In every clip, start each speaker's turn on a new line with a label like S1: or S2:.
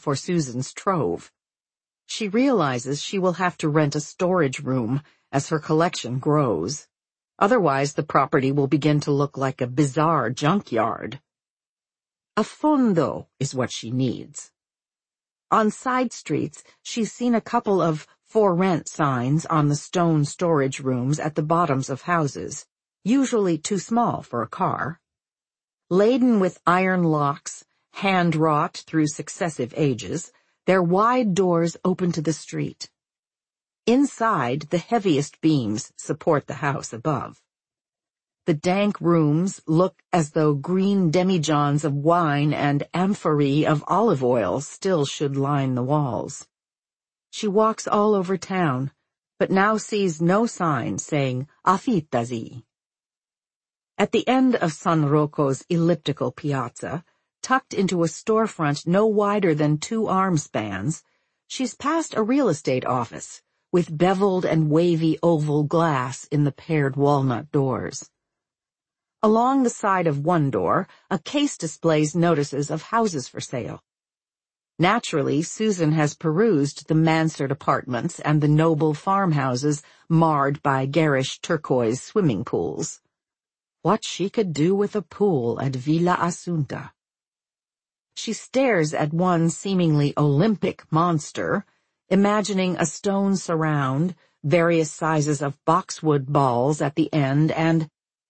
S1: for Susan's trove. She realizes she will have to rent a storage room as her collection grows. Otherwise, the property will begin to look like a bizarre junkyard. A fondo is what she needs. On side streets, she's seen a couple of "for rent" signs on the stone storage rooms at the bottoms of houses, usually too small for a car. Laden with iron locks, hand-wrought through successive ages, their wide doors open to the street. Inside, the heaviest beams support the house above. The dank rooms look as though green demijohns of wine and amphorae of olive oil still should line the walls. She walks all over town, but now sees no sign saying "Affittasi." At the end of San Rocco's elliptical piazza, tucked into a storefront no wider than 2 arm spans, she's passed a real estate office, with beveled and wavy oval glass in the paired walnut doors. Along the side of one door, a case displays notices of houses for sale. Naturally, Susan has perused the Mansard apartments and the noble farmhouses marred by garish turquoise swimming pools. What she could do with a pool at Villa Assunta. She stares at one seemingly Olympic monster, imagining a stone surround, various sizes of boxwood balls at the end, and,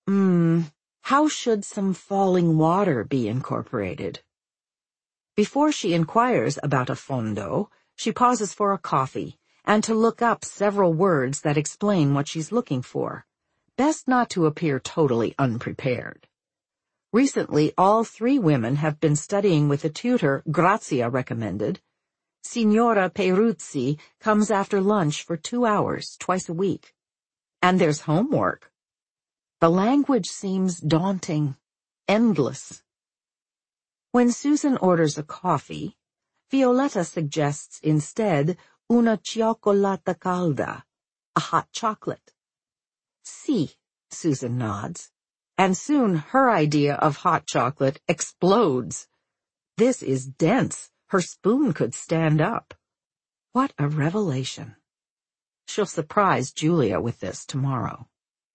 S1: how should some falling water be incorporated? Before she inquires about a fondo, she pauses for a coffee and to look up several words that explain what she's looking for. Best not to appear totally unprepared. Recently, all 3 women have been studying with a tutor Grazia recommended. Signora Peruzzi comes after lunch for 2 hours, twice a week. And there's homework. The language seems daunting, endless. When Susan orders a coffee, Violetta suggests instead una cioccolata calda, a hot chocolate. Si, Susan nods, and soon her idea of hot chocolate explodes. This is dense. Her spoon could stand up. What a revelation. She'll surprise Julia with this tomorrow.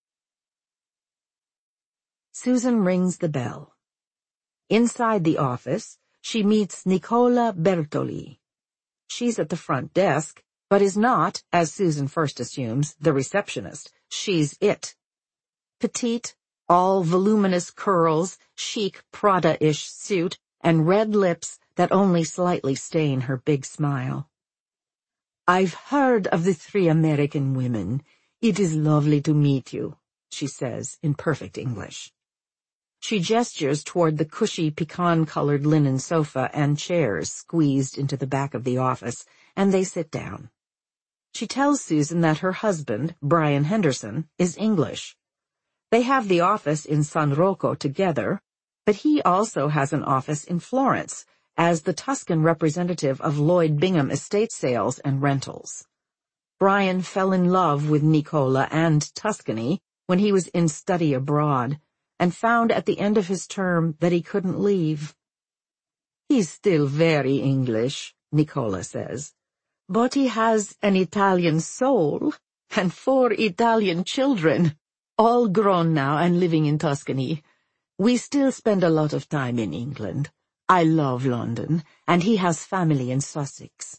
S1: Susan rings the bell. Inside the office, she meets Nicola Bertoli. She's at the front desk, but is not, as Susan first assumes, the receptionist. She's it. Petite, all voluminous curls, chic Prada-ish suit, and red lips that only slightly stain her big smile. "I've heard of the 3 American women. It is lovely to meet you," she says in perfect English. She gestures toward the cushy pecan-colored linen sofa and chairs squeezed into the back of the office, and they sit down. She tells Susan that her husband, Brian Henderson, is English. They have the office in San Rocco together, but he also has an office in Florence as the Tuscan representative of Lloyd Bingham Estate Sales and Rentals. Brian fell in love with Nicola and Tuscany when he was in study abroad, and found at the end of his term that he couldn't leave. "He's still very English," Nicola says, "but he has an Italian soul and 4 Italian children, all grown now and living in Tuscany. We still spend a lot of time in England. I love London, and he has family in Sussex."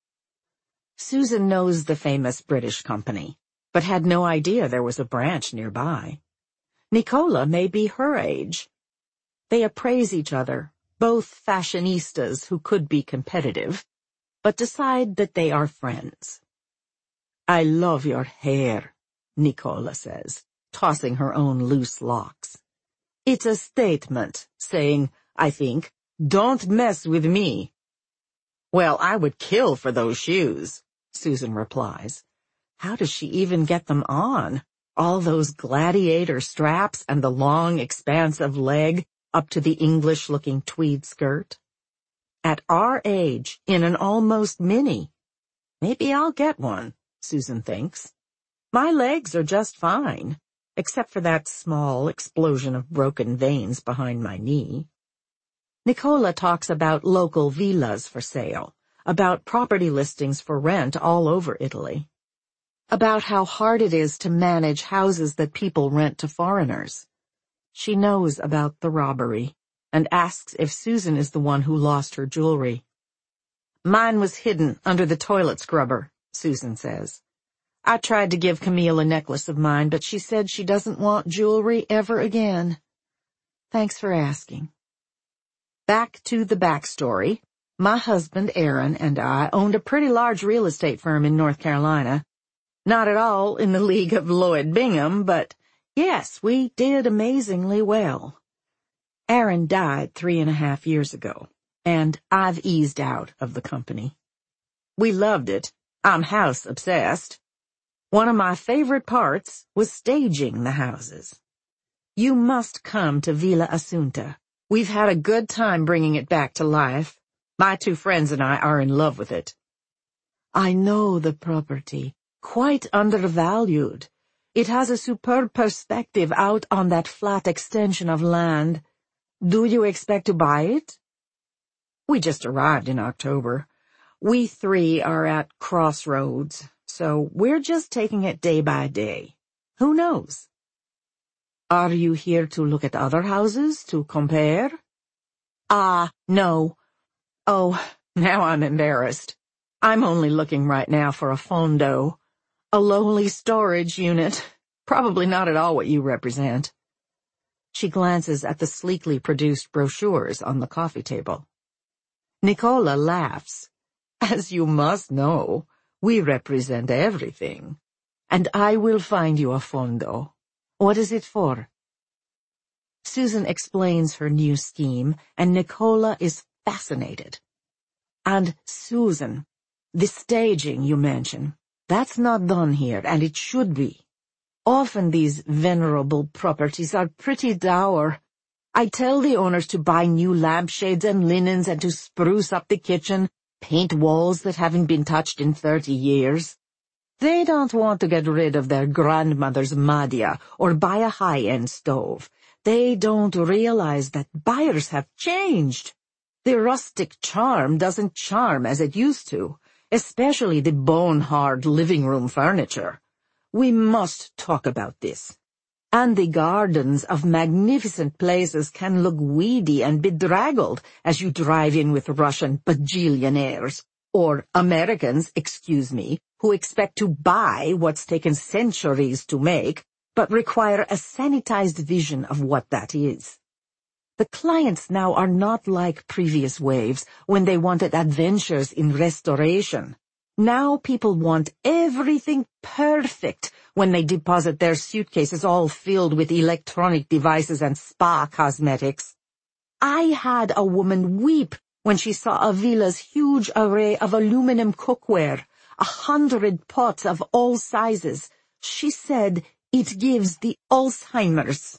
S1: Susan knows the famous British company, but had no idea there was a branch nearby. Nicola may be her age. They appraise each other, both fashionistas who could be competitive, but decide that they are friends. "I love your hair," Nicola says, tossing her own loose locks. "It's a statement, saying, I think, don't mess with me." "Well, I would kill for those shoes," Susan replies. How does she even get them on? All those gladiator straps and the long expanse of leg up to the English-looking tweed skirt. At our age, in an almost mini. Maybe I'll get one, Susan thinks. My legs are just fine, except for that small explosion of broken veins behind my knee. Nicola talks about local villas for sale, about property listings for rent all over Italy, about how hard it is to manage houses that people rent to foreigners. She knows about the robbery and asks if Susan is the one who lost her jewelry. "Mine was hidden under the toilet scrubber," Susan says. "I tried to give Camille a necklace of mine, but she said she doesn't want jewelry ever again. Thanks for asking." Back to the backstory. My husband, Aaron, and I owned a pretty large real estate firm in North Carolina. Not at all in the league of Lloyd Bingham, but yes, we did amazingly well. Aaron died 3.5 years ago, and I've eased out of the company. We loved it. I'm house obsessed. One of my favorite parts was staging the houses. You must come to Villa Assunta. We've had a good time bringing it back to life. My 2 friends and I are in love with it. I know the property. Quite undervalued. It has a superb perspective out on that flat extension of land. Do you expect to buy it? We just arrived in October. We 3 are at crossroads, so we're just taking it day by day. Who knows? Are you here to look at other houses, to compare? No. Oh, now I'm embarrassed. I'm only looking right now for a fondo, a lowly storage unit, probably not at all what you represent. She glances at the sleekly produced brochures on the coffee table. Nicola laughs. As you must know, we represent everything. And I will find you a fondo. What is it for? Susan explains her new scheme, and Nicola is fascinated. And Susan, the staging you mention, that's not done here, and it should be. Often these venerable properties are pretty dour. I tell the owners to buy new lampshades and linens and to spruce up the kitchen, paint walls that haven't been touched in 30 years. They don't want to get rid of their grandmother's Madia or buy a high-end stove. They don't realize that buyers have changed. The rustic charm doesn't charm as it used to, especially the bone-hard living room furniture. We must talk about this. And the gardens of magnificent places can look weedy and bedraggled as you drive in with Russian bajillionaires, or Americans, who expect to buy what's taken centuries to make, but require a sanitized vision of what that is. The clients now are not like previous waves when they wanted adventures in restoration. Now people want everything perfect when they deposit their suitcases all filled with electronic devices and spa cosmetics. I had a woman weep when she saw a villa's huge array of aluminum cookware, 100 pots of all sizes. She said it gives the Alzheimer's.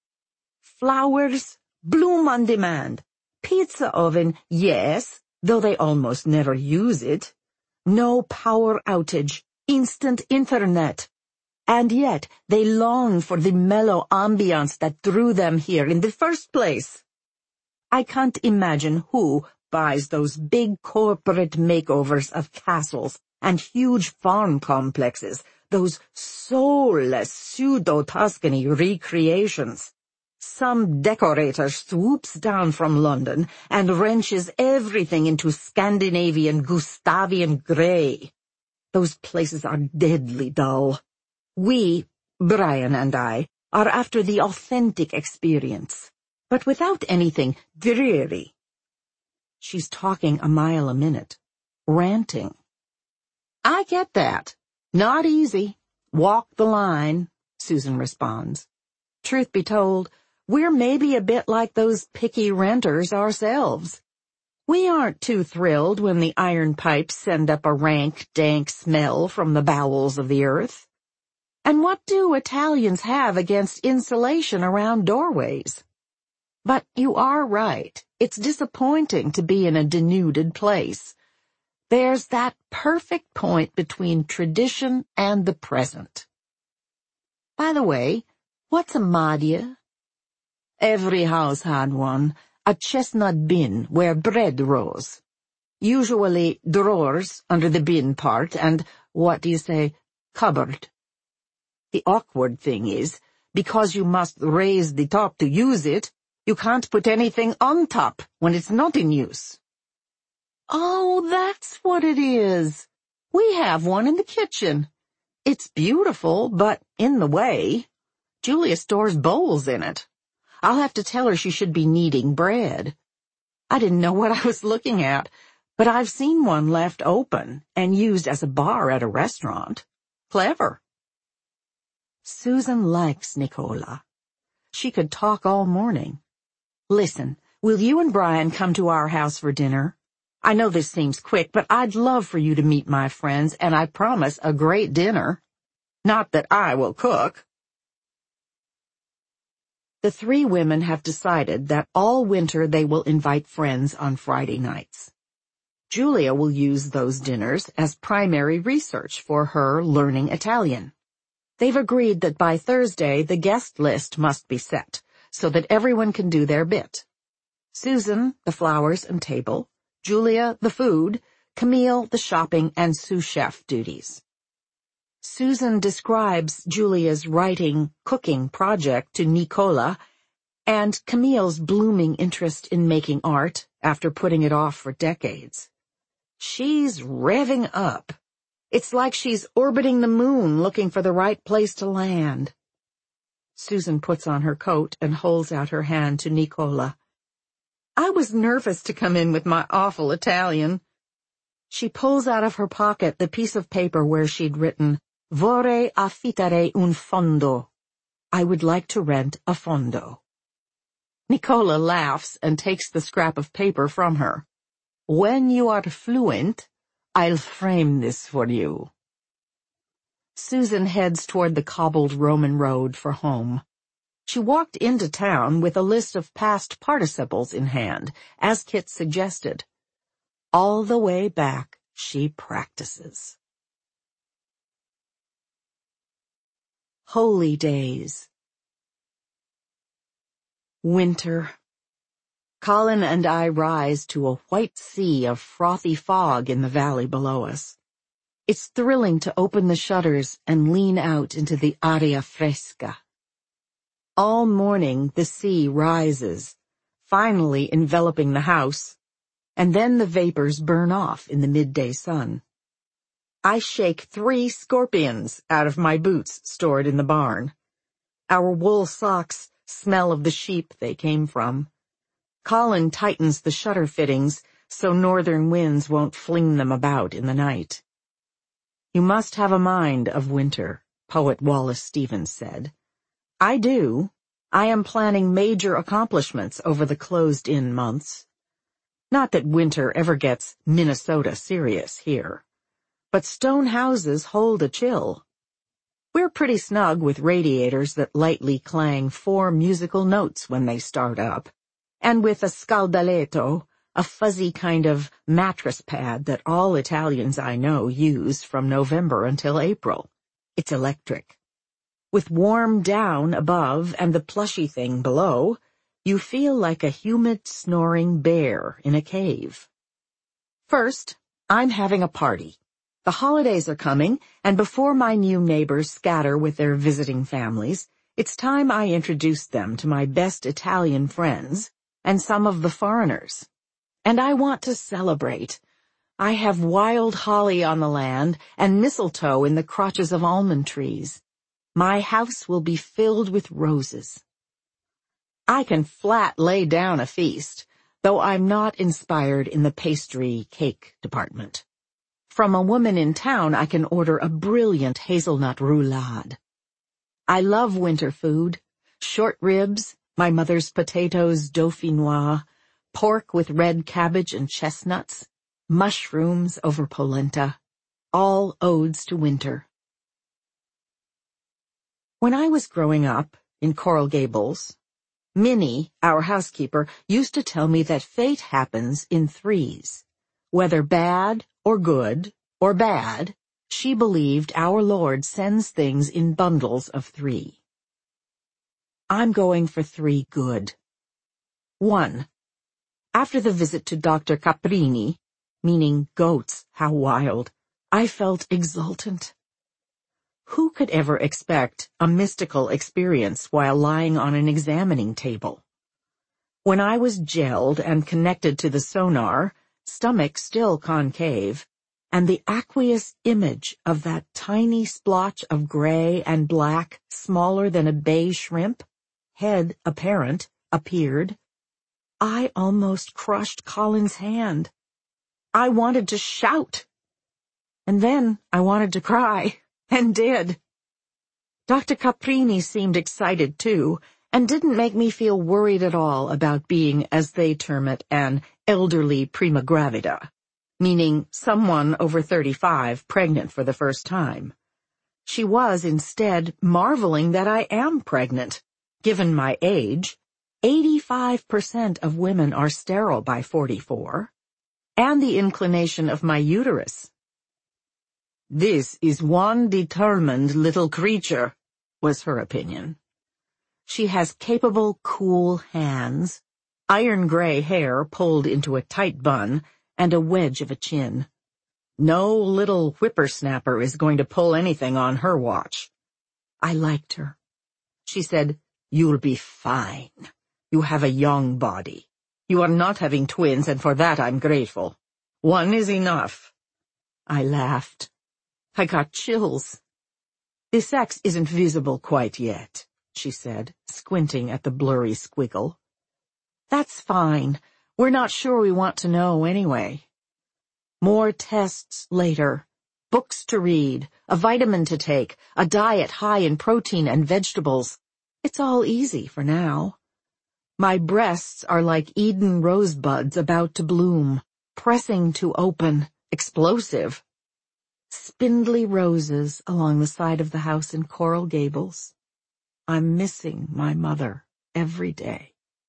S1: Flowers bloom on demand. Pizza oven, yes, though they almost never use it. No power outage, instant internet. And yet they long for the mellow ambiance that drew them here in the first place. I can't imagine who buys those big corporate makeovers of castles and huge farm complexes, those soulless pseudo-Tuscany recreations. Some decorator swoops down from London and wrenches everything into Scandinavian Gustavian grey. Those places are deadly dull. We, Brian and I, are after the authentic experience, but without anything dreary. She's talking a mile a minute, ranting. I get that. Not easy. Walk the line, Susan responds. Truth be told, we're maybe a bit like those picky renters ourselves. We aren't too thrilled when the iron pipes send up a rank, dank smell from the bowels of the earth. And what do Italians have against insulation around doorways? But you are right. It's disappointing to be in a denuded place. There's that perfect point between tradition and the present. By the way, what's a Madia? Every house had one. a chestnut bin where bread rose. Usually drawers under the bin part and, cupboard. The awkward thing is, because you must raise the top to use it, you can't put anything on top when it's not in use. Oh, that's what it is. We have one in the kitchen. It's beautiful, but in the way. Julia stores bowls in it. I'll have to tell her she should be kneading bread. I didn't know what I was looking at, but I've seen one left open and used as a bar at a restaurant. Clever. Susan likes Nicola. She could talk all morning. Listen, will you and Brian come to our house for dinner? I know this seems quick, but I'd love for you to meet my friends, and I promise a great dinner. Not that I will cook. The three women have decided that all winter they will invite friends on Friday nights. Julia will use those dinners as primary research for her learning Italian. They've agreed that by Thursday the guest list must be set, so that everyone can do their bit. Susan, the flowers and table, Julia, the food, Camille, the shopping and sous chef duties. Susan describes Julia's writing-cooking project to Nicola and Camille's blooming interest in making art after putting it off for decades. She's revving up. It's like she's orbiting the moon looking for the right place to land. Susan puts on her coat and holds out her hand to Nicola. I was nervous to come in with my awful Italian. She pulls out of her pocket the piece of paper where she'd written, Vorrei affittare un fondo. I would like to rent a fondo. Nicola laughs and takes the scrap of paper from her. When you are fluent, I'll frame this for you. Susan heads toward the cobbled Roman road for home. She walked into town with a list of past participles in hand, as Kit suggested. All the way back, she practices. Holy days. Winter. Colin and I rise to a white sea of frothy fog in the valley below us. It's thrilling to open the shutters and lean out into the aria fresca. All morning the sea rises, finally enveloping the house, and then the vapors burn off in the midday sun. I shake 3 scorpions out of my boots stored in the barn. Our wool socks smell of the sheep they came from. Colin tightens the shutter fittings so northern winds won't fling them about in the night. You must have a mind of winter, poet Wallace Stevens said. I do. I am planning major accomplishments over the closed-in months. Not that winter ever gets Minnesota serious here. But stone houses hold a chill. We're pretty snug with radiators that lightly clang 4 musical notes when they start up, and with a scaldaletto, a fuzzy kind of mattress pad that all Italians I know use from November until April. It's electric. With warm down above and the plushy thing below, you feel like a humid, snoring bear in a cave. First, I'm having a party. The holidays are coming, and before my new neighbors scatter with their visiting families, it's time I introduced them to my best Italian friends and some of the foreigners. And I want to celebrate. I have wild holly on the land and mistletoe in the crotches of almond trees. My house will be filled with roses. I can flat lay down a feast, though I'm not inspired in the pastry cake department. From a woman in town, I can order a brilliant hazelnut roulade. I love winter food, short ribs, my mother's potatoes dauphinoise, pork with red cabbage and chestnuts, mushrooms over polenta, all odes to winter. When I was growing up in Coral Gables, Minnie, our housekeeper, used to tell me that fate happens in 3s. Whether bad or good or bad, she believed our Lord sends things in bundles of 3. I'm going for 3 good. 1. After the visit to Dr. Caprini, meaning goats, how wild, I felt exultant. Who could ever expect a mystical experience while lying on an examining table? When I was gelled and connected to the sonar, stomach still concave, and the aqueous image of that tiny splotch of gray and black, smaller than a bay shrimp, head apparent, appeared, I almost crushed Colin's hand. I wanted to shout. And then I wanted to cry, and did. Dr. Caprini seemed excited too, and didn't make me feel worried at all about being, as they term it, an elderly prima gravida, meaning someone over 35 pregnant for the first time. She was instead marveling that I am pregnant. Given my age, 85% of women are sterile by 44, and the inclination of my uterus. "This is one determined little creature," was her opinion. She has capable, cool hands, iron-gray hair pulled into a tight bun, and a wedge of a chin. No little whippersnapper is going to pull anything on her watch. I liked her. She said, "You'll be fine. You have a young body. You are not having twins, and for that I'm grateful. One is enough." I laughed. I got chills. "The sex isn't visible quite yet," she said, squinting at the blurry squiggle. "That's fine. We're not sure we want to know anyway. More tests later, books to read, a vitamin to take, a diet high in protein and vegetables. It's all easy for now. My breasts are like Eden rosebuds about to bloom, pressing to open, explosive. Spindly roses along the side of the house in Coral Gables. I'm missing my mother every day."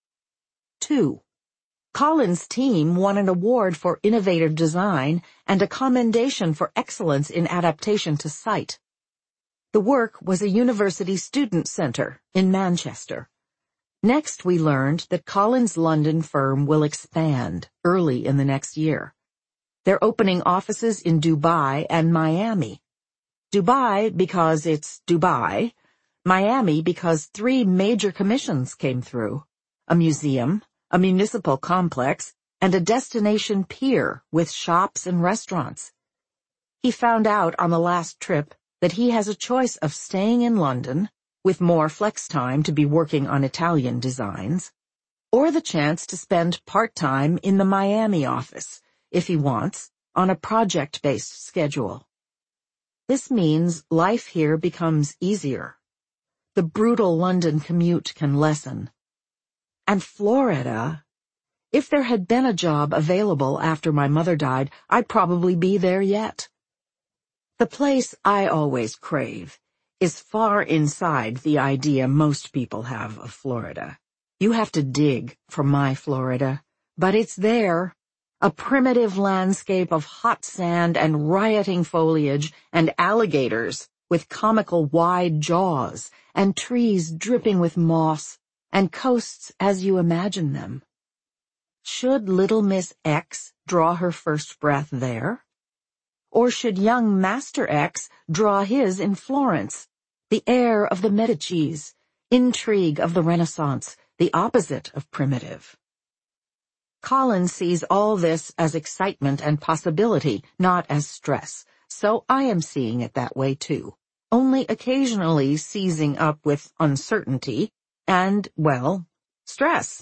S1: 2. Colin's team won an award for innovative design and a commendation for excellence in adaptation to sight. The work was a university student center in Manchester. Next, we learned that Colin's London firm will expand early in the next year. They're opening offices in Dubai and Miami. Dubai because it's Dubai, Miami because 3 major commissions came through: a museum, a municipal complex, and a destination pier with shops and restaurants. He found out on the last trip that he has a choice of staying in London, with more flex time to be working on Italian designs, or the chance to spend part-time in the Miami office, if he wants, on a project-based schedule. This means life here becomes easier. The brutal London commute can lessen. And Florida, if there had been a job available after my mother died, I'd probably be there yet. The place I always crave is far inside the idea most people have of Florida. You have to dig for my Florida, but it's there. A primitive landscape of hot sand and rioting foliage and alligators with comical wide jaws and trees dripping with moss and coasts as you imagine them. Should little Miss X draw her first breath there? Or should young Master X draw his in Florence, the air of the Medicis, intrigue of the Renaissance, the opposite of primitive? Colin sees all this as excitement and possibility, not as stress, so I am seeing it that way too, only occasionally seizing up with uncertainty and, well, stress.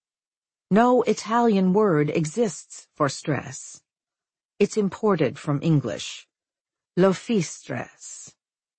S1: No Italian word exists for stress. It's imported from English. L'office-stress.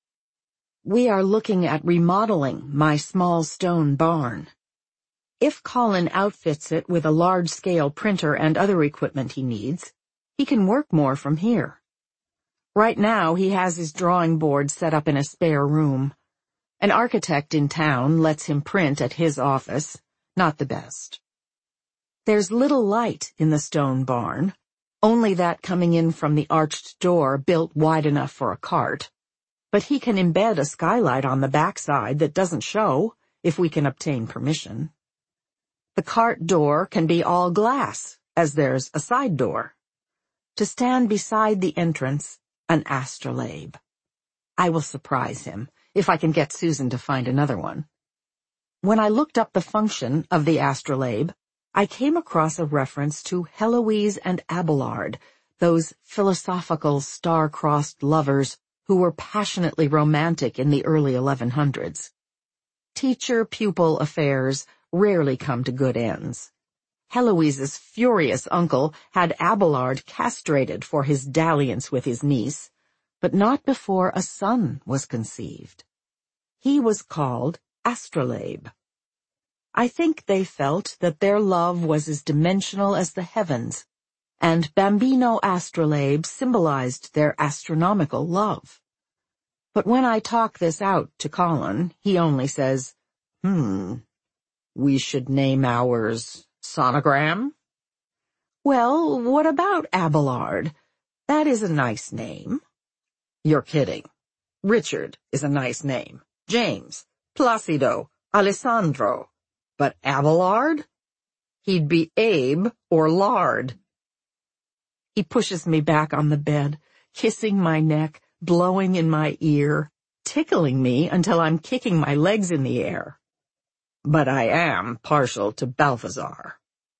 S1: We are looking at remodeling my small stone barn. If Colin outfits it with a large-scale printer and other equipment he needs, he can work more from here. Right now he has his drawing board set up in a spare room. An architect in town lets him print at his office, not the best. There's little light in the stone barn, only that coming in from the arched door built wide enough for a cart. But he can embed a skylight on the backside that doesn't show, if we can obtain permission. The cart door can be all glass, as there's a side door. To stand beside the entrance, an astrolabe. I will surprise him, if I can get Susan to find another one. When I looked up the function of the astrolabe, I came across a reference to Heloise and Abelard, those philosophical star-crossed lovers who were passionately romantic in the early 1100s. Teacher-pupil affairs rarely come to good ends. Heloise's furious uncle had Abelard castrated for his dalliance with his niece, but not before a son was conceived. He was called Astrolabe. I think they felt that their love was as dimensional as the heavens, and Bambino Astrolabe symbolized their astronomical love. But when I talk this out to Colin, he only says, we should name ours Sonogram? Well, what about Abelard? That is a nice name. You're kidding. Richard is a nice name. James, Placido, Alessandro. But Abelard? He'd be Abe or Lard. He pushes me back on the bed, kissing my neck, blowing in my ear, tickling me until I'm kicking my legs in the air. But I am partial to Balthazar.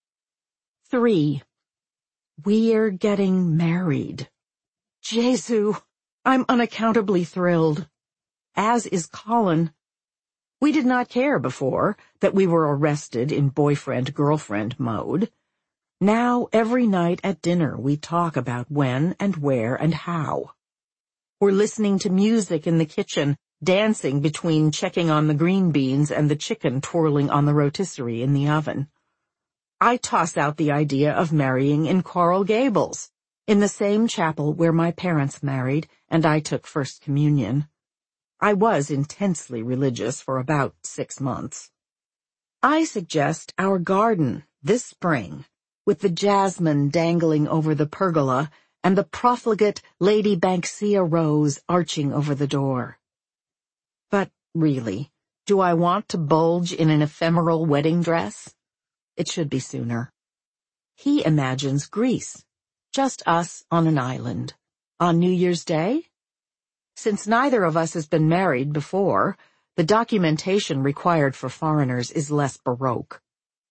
S1: 3. We're getting married. Jesu, I'm unaccountably thrilled. As is Colin. We did not care before that we were arrested in boyfriend-girlfriend mode. Now, every night at dinner, we talk about when and where and how. We're listening to music in the kitchen, dancing between checking on the green beans and the chicken twirling on the rotisserie in the oven. I toss out the idea of marrying in Coral Gables, in the same chapel where my parents married and I took First Communion. I was intensely religious for about 6 months. I suggest our garden this spring, with the jasmine dangling over the pergola and the profligate Lady Banksia rose arching over the door. But really, do I want to bulge in an ephemeral wedding dress? It should be sooner. He imagines Greece, just us on an island. On New Year's Day? Since neither of us has been married before, the documentation required for foreigners is less baroque.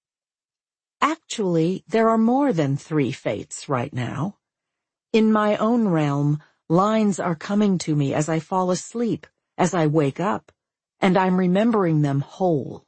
S1: Actually, there are more than 3 fates right now. In my own realm, lines are coming to me as I fall asleep, as I wake up, and I'm remembering them whole.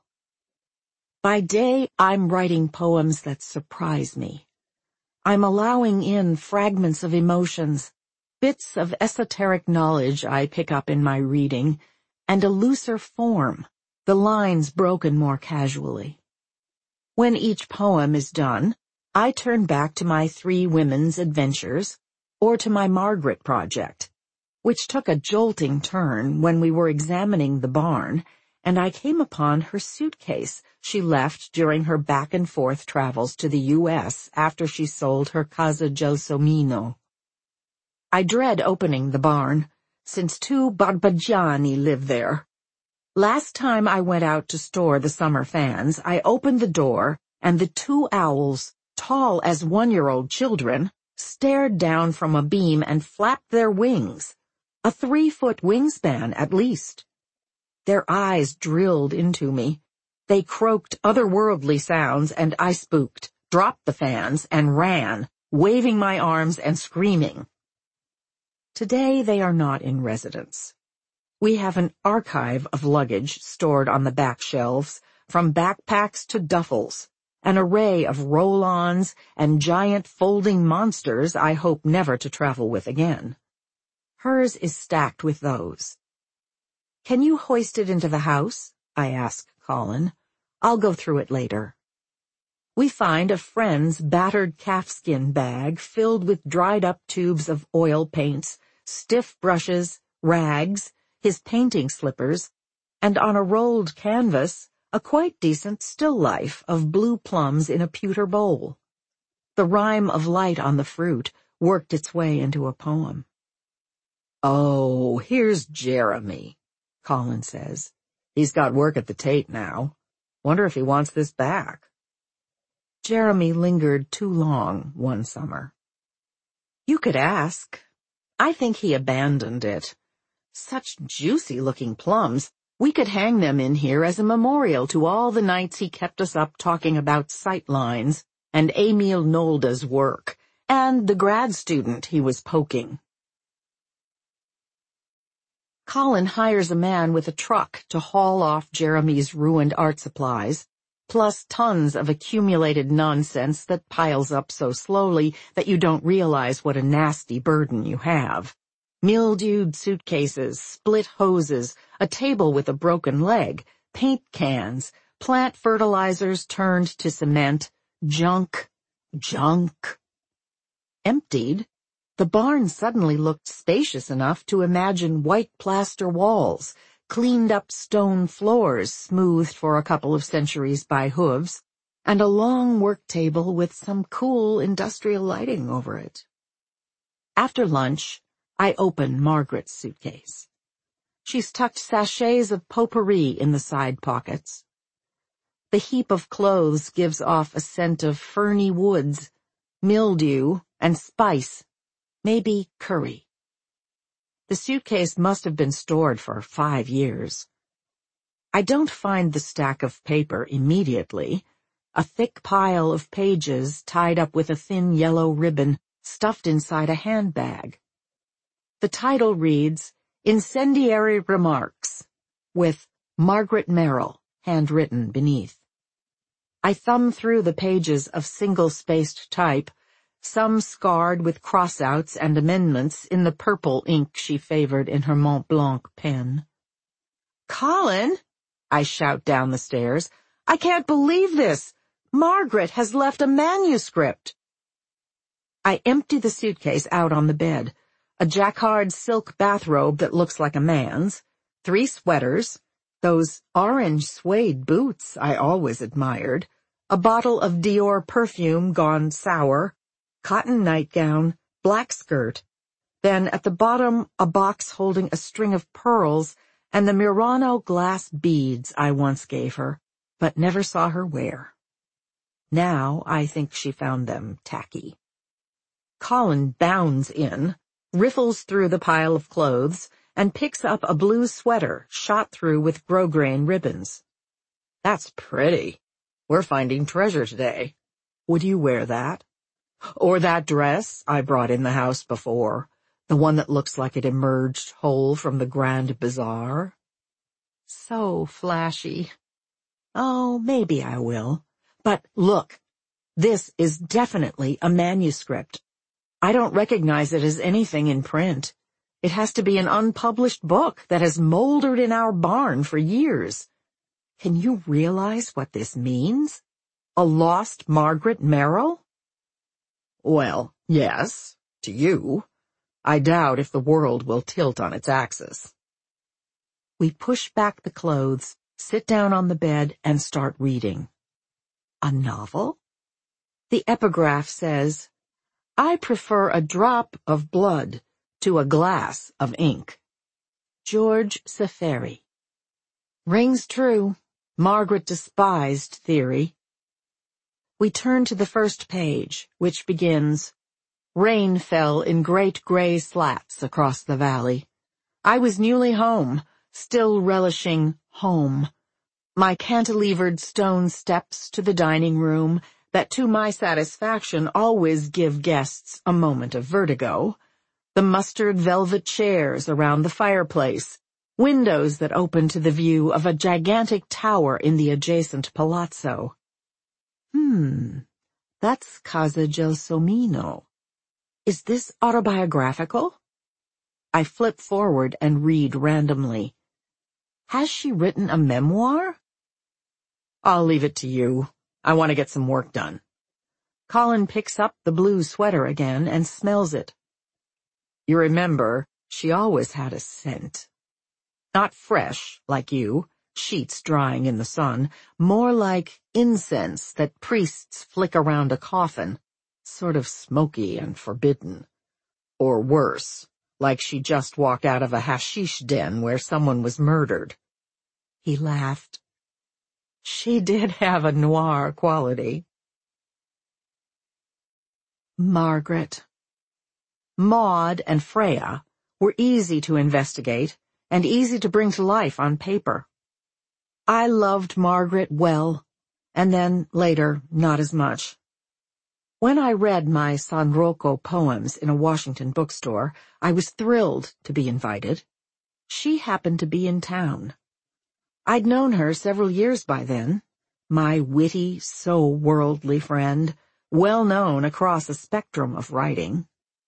S1: By day, I'm writing poems that surprise me. I'm allowing in fragments of emotions, bits of esoteric knowledge I pick up in my reading, and a looser form, the lines broken more casually. When each poem is done, I turn back to my 3 women's adventures, or to my Margaret project, which took a jolting turn when we were examining the barn, and I came upon her suitcase she left during her back-and-forth travels to the U.S. after she sold her Casa Gelsomino. I dread opening the barn, since 2 Barbagianni live there. Last time I went out to store the summer fans, I opened the door, and the 2 owls, tall as 1-year-old children, stared down from a beam and flapped their wings, a 3-foot wingspan at least. Their eyes drilled into me. They croaked otherworldly sounds, and I spooked, dropped the fans, and ran, waving my arms and screaming. Today they are not in residence. We have an archive of luggage stored on the back shelves, from backpacks to duffels, an array of roll-ons and giant folding monsters I hope never to travel with again. Hers is stacked with those. Can you hoist it into the house? I ask Colin. I'll go through it later. We find a friend's battered calfskin bag filled with dried-up tubes of oil paints, stiff brushes, rags, his painting slippers, and on a rolled canvas, a quite decent still life of blue plums in a pewter bowl. The rime of light on the fruit worked its way into a poem. Oh, here's Jeremy, Colin says. He's got work at the Tate now. Wonder if he wants this back. Jeremy lingered too long one summer. You could ask. I think he abandoned it. Such juicy-looking plums. We could hang them in here as a memorial to all the nights he kept us up talking about sightlines and Emil Nolda's work, and the grad student he was poking. Colin hires a man with a truck to haul off Jeremy's ruined art supplies, plus tons of accumulated nonsense that piles up so slowly that you don't realize what a nasty burden you have. Mildewed suitcases, split hoses, a table with a broken leg, paint cans, plant fertilizers turned to cement, junk. Emptied, the barn suddenly looked spacious enough to imagine white plaster walls, cleaned-up stone floors smoothed for a couple of centuries by hooves, and a long work table with some cool industrial lighting over it. After lunch, I open Margaret's suitcase. She's tucked sachets of potpourri in the side pockets. The heap of clothes gives off a scent of ferny woods, mildew, and spice, maybe curry. The suitcase must have been stored for 5 years. I don't find the stack of paper immediately, a thick pile of pages tied up with a thin yellow ribbon stuffed inside a handbag. The title reads, Incendiary Remarks, with Margaret Merrill handwritten beneath. I thumb through the pages of single-spaced type, some scarred with crossouts and amendments in the purple ink she favored in her Mont Blanc pen. "Colin," I shout down the stairs, "I can't believe this! Margaret has left a manuscript!" I empty the suitcase out on the bed. A jacquard silk bathrobe that looks like a man's, 3 sweaters, those orange suede boots I always admired, a bottle of Dior perfume gone sour, cotton nightgown, black skirt, then at the bottom a box holding a string of pearls and the Murano glass beads I once gave her, but never saw her wear. Now I think she found them tacky. Colin bounds in, riffles through the pile of clothes, and picks up a blue sweater shot through with grosgrain ribbons. "That's pretty. We're finding treasure today. Would you wear that? Or that dress I brought in the house before, the one that looks like it emerged whole from the Grand Bazaar?" So flashy. Oh, maybe I will. But look, this is definitely a manuscript. I don't recognize it as anything in print. It has to be an unpublished book that has moldered in our barn for years. Can you realize what this means? A lost Margaret Merrill? Well, yes, to you. I doubt if the world will tilt on its axis. We push back the clothes, sit down on the bed, and start reading. A novel? The epigraph says, "I prefer a drop of blood to a glass of ink." George Seferi. Rings true. Margaret despised theory. We turn to the first page, which begins, "Rain fell in great gray slats across the valley. I was newly home, still relishing home. My cantilevered stone steps to the dining room that to my satisfaction always give guests a moment of vertigo, the mustard velvet chairs around the fireplace, windows that open to the view of a gigantic tower in the adjacent palazzo. That's Casa Gelsomino. Is this autobiographical? I flip forward and read randomly. Has she written a memoir? I'll leave it to you. I want to get some work done. Colin picks up the blue sweater again and smells it. You remember, she always had a scent. Not fresh, like you, sheets drying in the sun, more like incense that priests flick around a coffin, sort of smoky and forbidden. Or worse, like she just walked out of a hashish den where someone was murdered. He laughed. She did have a noir quality. Margaret. Maud and Freya were easy to investigate and easy to bring to life on paper. I loved Margaret well, and then, later, not as much. When I read my San Rocco poems in a Washington bookstore, I was thrilled to be invited. She happened to be in town. I'd known her several years by then, my witty, so worldly friend, well known across a spectrum of writing.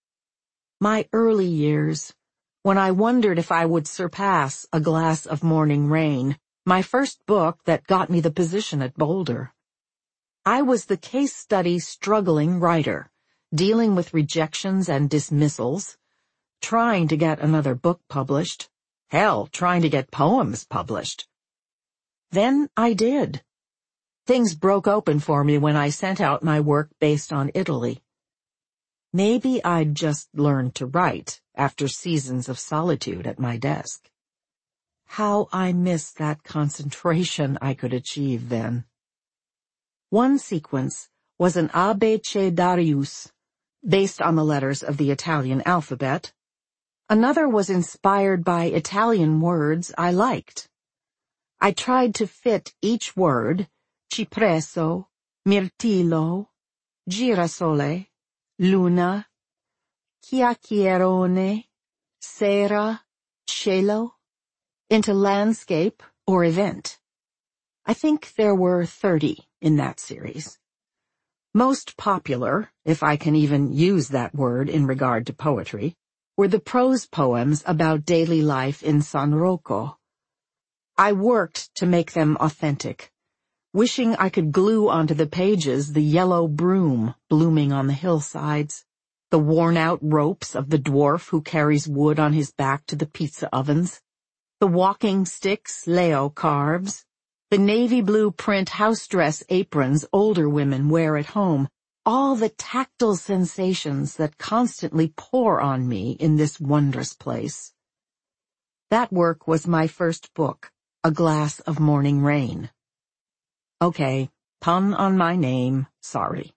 S1: My early years, when I wondered if I would surpass A Glass of Morning Rain, my first book that got me the position at Boulder. I was the case study struggling writer, dealing with rejections and dismissals, trying to get another book published, hell, trying to get poems published. Then I did. Things broke open for me when I sent out my work based on Italy. Maybe I'd just learned to write after seasons of solitude at my desk. How I missed that concentration I could achieve then. One sequence was an Abecedarius, based on the letters of the Italian alphabet. Another was inspired by Italian words I liked. I tried to fit each word, cipresso, mirtillo, girasole, luna, chiacchierone, sera, cielo, into landscape or event. I think there were 30 in that series. Most popular, if I can even use that word in regard to poetry, were the prose poems about daily life in San Rocco. I worked to make them authentic, wishing I could glue onto the pages the yellow broom blooming on the hillsides, the worn-out ropes of the dwarf who carries wood on his back to the pizza ovens, the walking sticks Leo carves, the navy blue print house dress aprons older women wear at home, all the tactile sensations that constantly pour on me in this wondrous place. That work was my first book, A Glass of Morning Rain. Okay, pun on my name, sorry.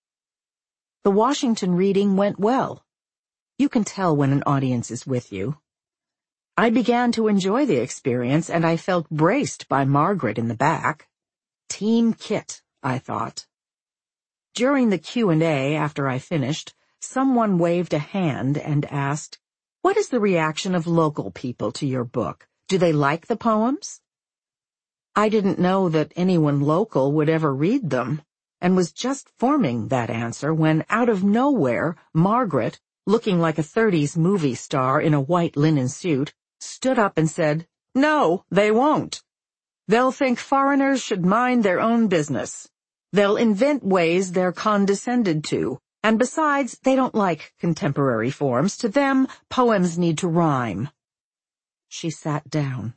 S1: The Washington reading went well. You can tell when an audience is with you. I began to enjoy the experience, and I felt braced by Margaret in the back. Team Kit, I thought. During the Q&A after I finished, someone waved a hand and asked, "What is the reaction of local people to your book? Do they like the poems?" I didn't know that anyone local would ever read them, and was just forming that answer when, out of nowhere, Margaret, looking like a 30s movie star in a white linen suit, stood up and said, "No, they won't. They'll think foreigners should mind their own business. They'll invent ways they're condescended to, and besides, they don't like contemporary forms. To them, poems need to rhyme." She sat down.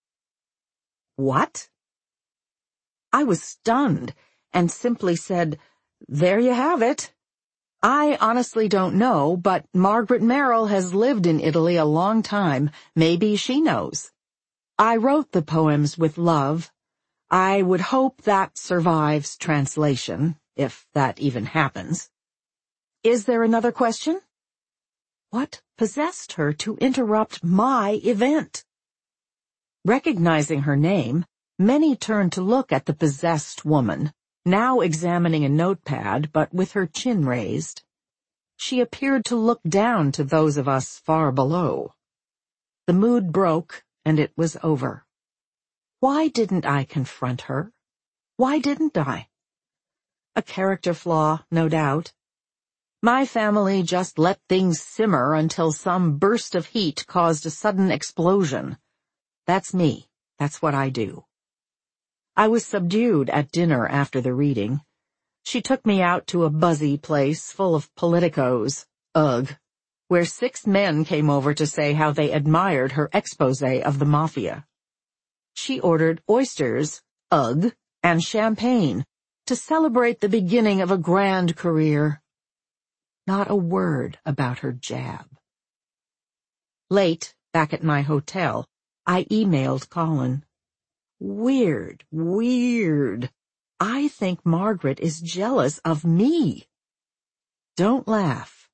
S1: What? I was stunned and simply said, "There you have it. I honestly don't know, but Margaret Merrill has lived in Italy a long time. Maybe she knows. I wrote the poems with love. I would hope that survives translation, if that even happens. Is there another question?" What possessed her to interrupt my event? Recognizing her name, many turned to look at the possessed woman, now examining a notepad but with her chin raised. She appeared to look down to those of us far below. The mood broke, and it was over. Why didn't I confront her? Why didn't I? A character flaw, no doubt. My family just let things simmer until some burst of heat caused a sudden explosion. That's me. That's what I do. I was subdued at dinner after the reading. She took me out to a buzzy place full of politicos, ugh, where 6 men came over to say how they admired her exposé of the mafia. She ordered oysters, ugh, and champagne to celebrate the beginning of a grand career. Not a word about her jab. Late, back at my hotel, I emailed Colin. Weird. I think Margaret is jealous of me. Don't laugh.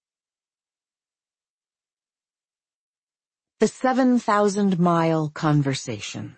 S1: The 7,000-Mile Conversation.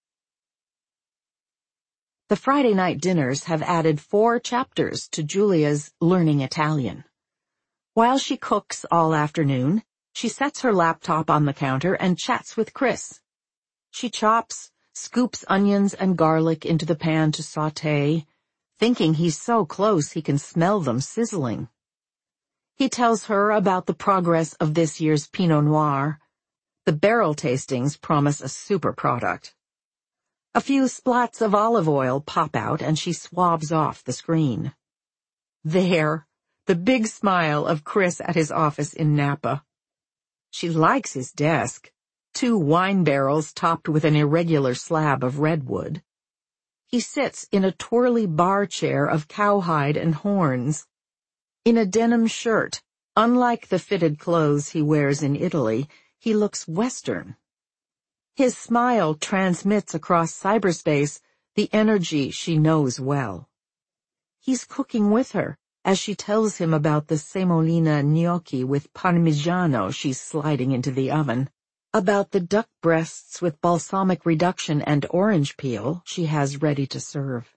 S1: The Friday night dinners have added 4 chapters to Julia's learning Italian. While she cooks all afternoon, she sets her laptop on the counter and chats with Chris. She chops, scoops onions and garlic into the pan to sauté, thinking he's so close he can smell them sizzling. He tells her about the progress of this year's Pinot Noir. The barrel tastings promise a super product. A few splats of olive oil pop out and she swabs off the screen. There, the big smile of Chris at his office in Napa. She likes his desk, 2 wine barrels topped with an irregular slab of redwood. He sits in a twirly bar chair of cowhide and horns. In a denim shirt, unlike the fitted clothes he wears in Italy, he looks Western. His smile transmits across cyberspace the energy she knows well. He's cooking with her as she tells him about the semolina gnocchi with parmigiano she's sliding into the oven, about the duck breasts with balsamic reduction and orange peel she has ready to serve.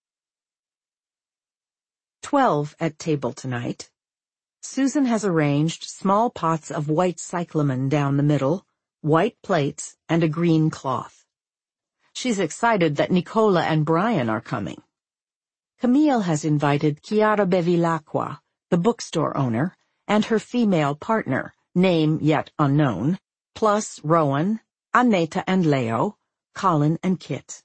S1: 12 at table tonight. Susan has arranged small pots of white cyclamen down the middle, white plates, and a green cloth. She's excited that Nicola and Brian are coming. Camille has invited Chiara Bevilacqua, the bookstore owner, and her female partner, name yet unknown, plus Rowan, Annetta and Leo, Colin and Kit.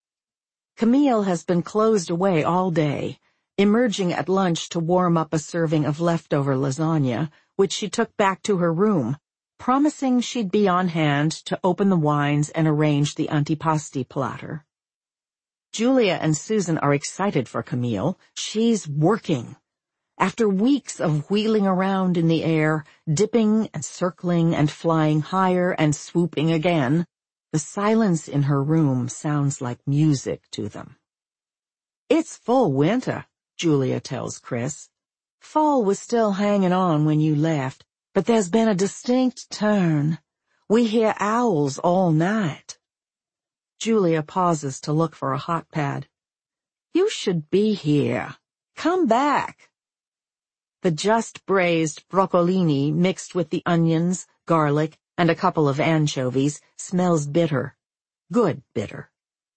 S1: Camille has been closed away all day, emerging at lunch to warm up a serving of leftover lasagna, which she took back to her room, promising she'd be on hand to open the wines and arrange the antipasti platter. Julia and Susan are excited for Camille. She's working. After weeks of wheeling around in the air, dipping and circling and flying higher and swooping again, the silence in her room sounds like music to them. It's full winter, Julia tells Chris. Fall was still hanging on when you left, but there's been a distinct turn. We hear owls all night. Julia pauses to look for a hot pad. You should be here. Come back. The just braised broccolini mixed with the onions, garlic, and a couple of anchovies smells bitter. Good bitter.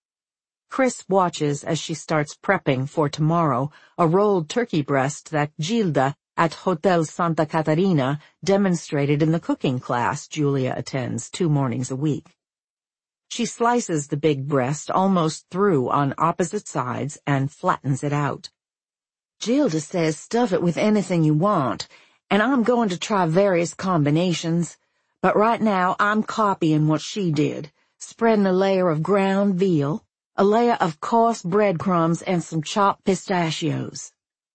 S1: Chris watches as she starts prepping for tomorrow a rolled turkey breast that Gilda at Hotel Santa Catarina demonstrated in the cooking class Julia attends 2 mornings a week. She slices the big breast almost through on opposite sides and flattens it out. Gilda says stuff it with anything you want, and I'm going to try various combinations, but right now I'm copying what she did, spreading a layer of ground veal, a layer of coarse breadcrumbs, and some chopped pistachios.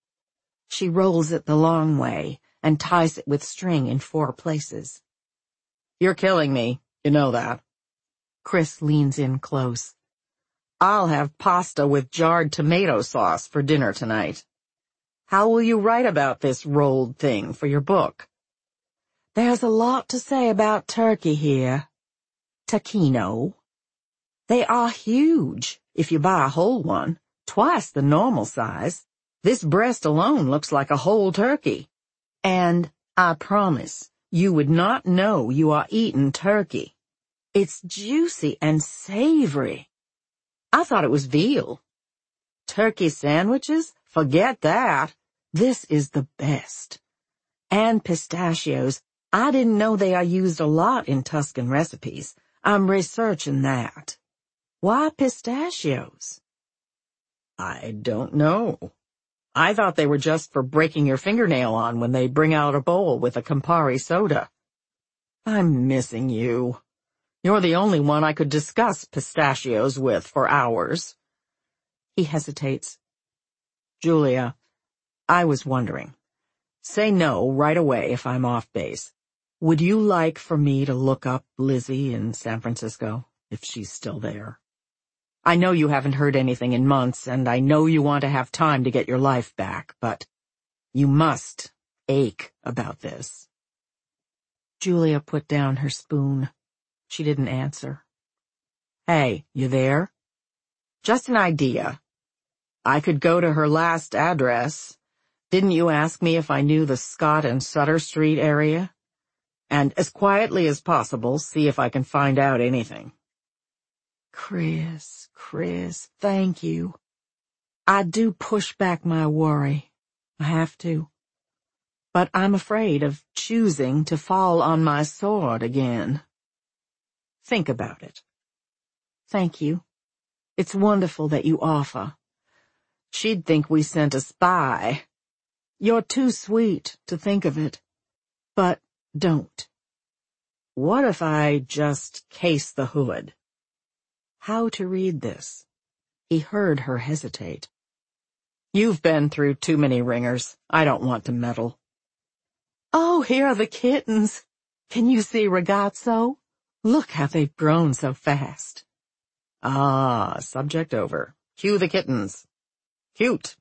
S1: She rolls it the long way and ties it with string in 4 places. You're killing me, you know that. Chris leans in close. I'll have pasta with jarred tomato sauce for dinner tonight. How will you write about this rolled thing for your book? There's a lot to say about turkey here. Tacchino. They are huge, if you buy a whole one, twice the normal size. This breast alone looks like a whole turkey. And I promise, you would not know you are eating turkey. It's juicy and savory. I thought it was veal. Turkey sandwiches? Forget that. This is the best. And pistachios. I didn't know they are used a lot in Tuscan recipes. I'm researching that. Why pistachios? I don't know. I thought they were just for breaking your fingernail on when they bring out a bowl with a Campari soda. I'm missing you. You're the only one I could discuss pistachios with for hours. He hesitates. Julia, I was wondering. Say no right away if I'm off base. Would you like for me to look up Lizzie in San Francisco, if she's still there? I know you haven't heard anything in months, and I know you want to have time to get your life back, but You must ache about this. Julia put down her spoon. She didn't answer. Hey, you there? Just an idea. I could go to her last address. Didn't you ask me if I knew the Scott and Sutter Street area? And as quietly as possible, see if I can find out anything. Chris, thank you. I do push back my worry. I have to. But I'm afraid of choosing to fall on my sword again. Think about it. Thank you. It's wonderful that you offer. She'd think we sent a spy. You're too sweet to think of it. But don't. What if I just case the hood? How to read this? He heard her hesitate. You've been through too many ringers. I don't want to meddle. Oh, here are the kittens. Can you see Ragazzo? Look how they've grown so fast. Ah, subject over. Cue the kittens. Cute.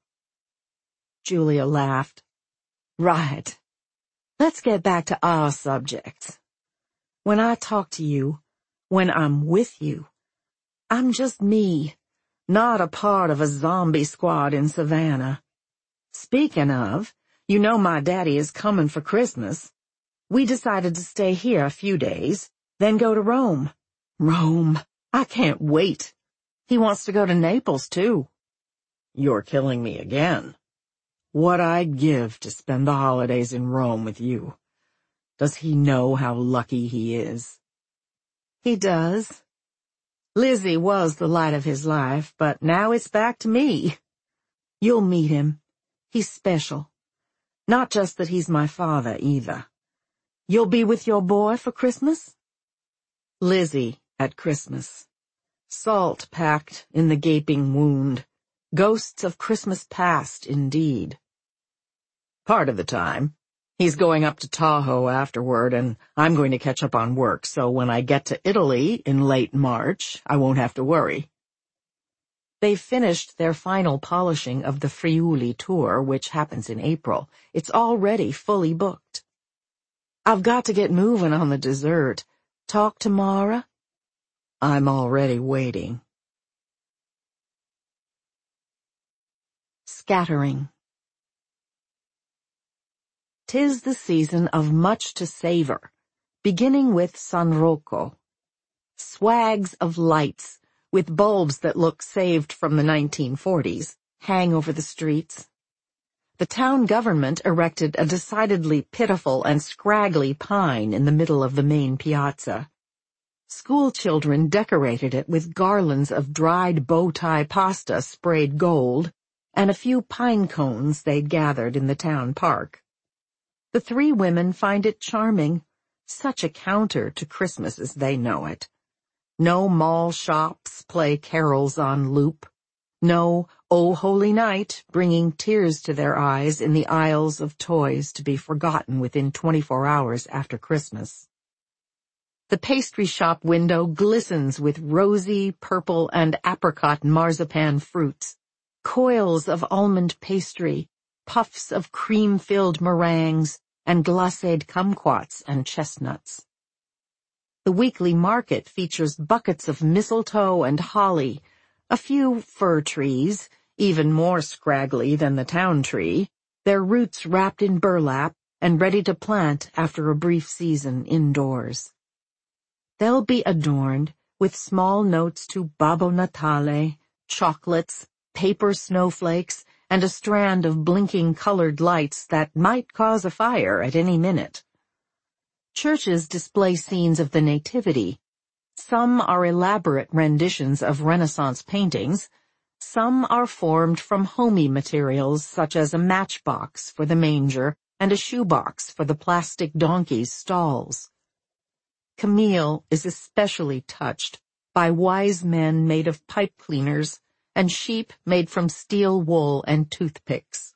S1: Julia laughed. Right. Let's get back to our subjects. When I talk to you, when I'm with you, I'm just me, not a part of a zombie squad in Savannah. Speaking of, you know my daddy is coming for Christmas. We decided to stay here a few days, then go to Rome. Rome. I can't wait. He wants to go to Naples, too. You're killing me again. What I'd give to spend the holidays in Rome with you. Does he know how lucky he is? He does. Lizzie was the light of his life, but now it's back to me. You'll meet him. He's special. Not just that he's my father, either. You'll be with your boy for Christmas? Lizzie at Christmas. Salt packed in the gaping wound. Ghosts of Christmas past, indeed. Part of the time. He's going up to Tahoe afterward, and I'm going to catch up on work, so when I get to Italy in late March, I won't have to worry. They've finished their final polishing of the Friuli tour, which happens in April. It's already fully booked. I've got to get moving on the dessert. Talk to Mara? I'm already waiting. Scattering. 'Tis the season of much to savor, beginning with San Rocco. Swags of lights, with bulbs that look saved from the 1940s, hang over the streets. The town government erected a decidedly pitiful and scraggly pine in the middle of the main piazza. School children decorated it with garlands of dried bow-tie pasta sprayed gold, and a few pine cones they'd gathered in the town park. The three women find it charming, such a counter to Christmas as they know it. No mall shops play carols on loop. No "O Holy Night" bringing tears to their eyes in the aisles of toys to be forgotten within 24 hours after Christmas. The pastry shop window glistens with rosy, purple, and apricot marzipan fruits, coils of almond pastry, puffs of cream-filled meringues, and glacéd kumquats and chestnuts. The weekly market features buckets of mistletoe and holly, a few fir trees, even more scraggly than the town tree, their roots wrapped in burlap and ready to plant after a brief season indoors. They'll be adorned with small notes to Babbo Natale, chocolates, paper snowflakes, and a strand of blinking colored lights that might cause a fire at any minute. Churches display scenes of the Nativity. Some are elaborate renditions of Renaissance paintings. Some are formed from homey materials such as a matchbox for the manger and a shoebox for the plastic donkey's stalls. Camille is especially touched by wise men made of pipe cleaners and sheep made from steel wool and toothpicks.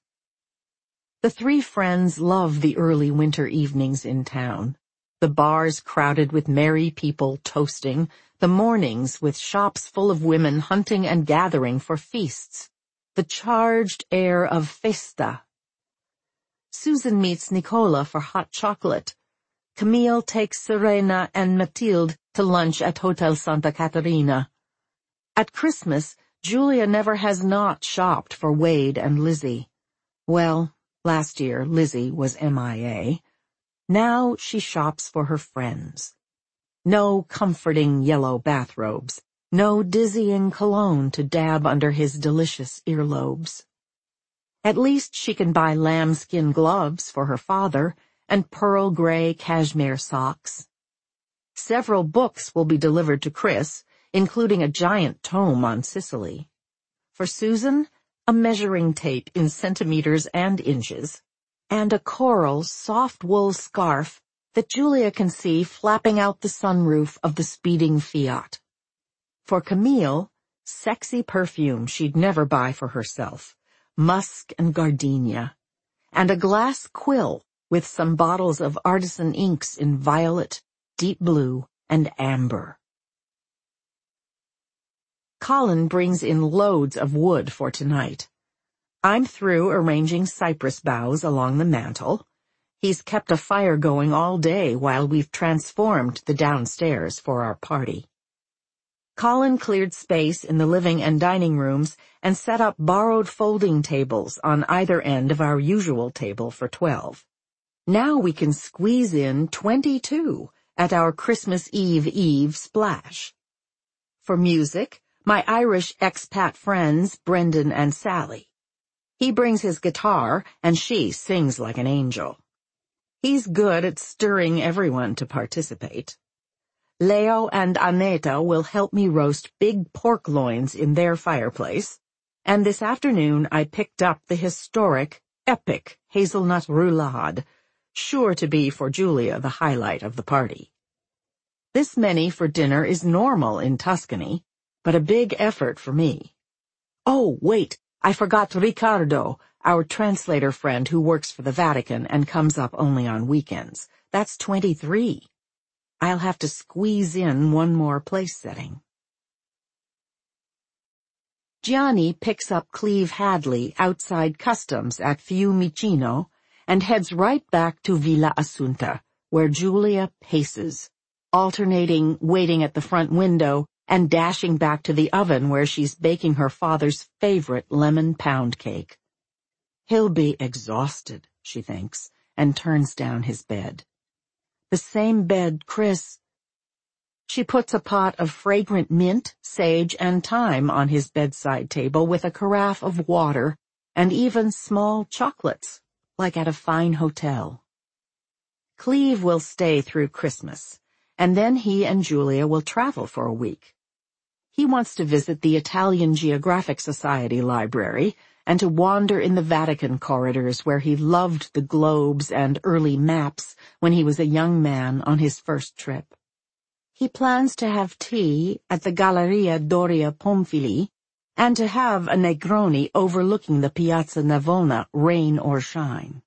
S1: The three friends love the early winter evenings in town, the bars crowded with merry people toasting, the mornings with shops full of women hunting and gathering for feasts, the charged air of festa. Susan meets Nicola for hot chocolate. Camille takes Serena and Mathilde to lunch at Hotel Santa Caterina. At Christmas, Julia never has not shopped for Wade and Lizzie. Well, last year Lizzie was MIA. Now she shops for her friends. No comforting yellow bathrobes, no dizzying cologne to dab under his delicious earlobes. At least she can buy lambskin gloves for her father and pearl gray cashmere socks. Several books will be delivered to Chris, including a giant tome on Sicily. For Susan, a measuring tape in centimeters and inches, and a coral soft wool scarf that Julia can see flapping out the sunroof of the speeding Fiat. For Camille, sexy perfume she'd never buy for herself, musk and gardenia, and a glass quill with some bottles of artisan inks in violet, deep blue, and amber. Colin brings in loads of wood for tonight. I'm through arranging cypress boughs along the mantel. He's kept a fire going all day while we've transformed the downstairs for our party. Colin cleared space in the living and dining rooms and set up borrowed folding tables on either end of our usual table for 12. Now we can squeeze in 22 at our Christmas Eve splash. For music, my Irish expat friends, Brendan and Sally. He brings his guitar, and she sings like an angel. He's good at stirring everyone to participate. Leo and Aneta will help me roast big pork loins in their fireplace, and this afternoon I picked up the historic, epic hazelnut roulade, sure to be for Julia the highlight of the party. This many for dinner is normal in Tuscany, but a big effort for me. Oh, wait, I forgot Riccardo, our translator friend who works for the Vatican and comes up only on weekends. That's 23. I'll have to squeeze in one more place setting. Gianni picks up Cleve Hadley outside customs at Fiumicino and heads right back to Villa Assunta, where Julia paces, alternating waiting at the front window and dashing back to the oven where she's baking her father's favorite lemon pound cake. He'll be exhausted, she thinks, and turns down his bed. The same bed Chris... She puts a pot of fragrant mint, sage, and thyme on his bedside table with a carafe of water and even small chocolates, like at a fine hotel. Cleve will stay through Christmas, and then he and Julia will travel for a week. He wants to visit the Italian Geographic Society library and to wander in the Vatican corridors where he loved the globes and early maps when he was a young man on his first trip. He plans to have tea at the Galleria Doria Pamphili and to have a Negroni overlooking the Piazza Navona, rain or shine.